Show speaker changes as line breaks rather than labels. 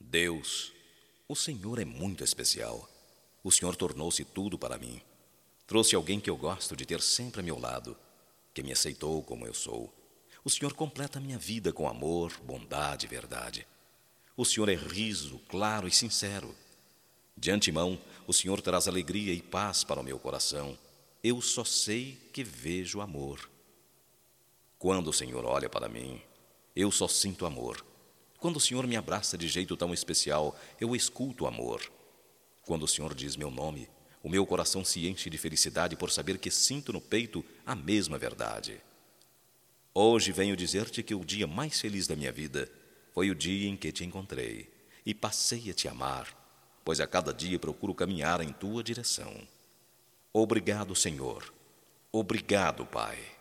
Deus, o Senhor é muito especial. O Senhor tornou-se tudo para mim. Trouxe alguém que eu gosto de ter sempre a meu lado, que me aceitou como eu sou. O Senhor completa a minha vida com amor, bondade e verdade. O Senhor é riso, claro e sincero. De antemão, o Senhor traz alegria e paz para o meu coração. Eu só sei que vejo amor. Quando o Senhor olha para mim, eu só sinto amor. Quando o Senhor me abraça de jeito tão especial, eu escuto amor. Quando o Senhor diz meu nome, o meu coração se enche de felicidade por saber que sinto no peito a mesma verdade. Hoje venho dizer-te que o dia mais feliz da minha vida foi o dia em que te encontrei e passei a te amar, pois a cada dia procuro caminhar em tua direção. Obrigado, Senhor. Obrigado, Pai.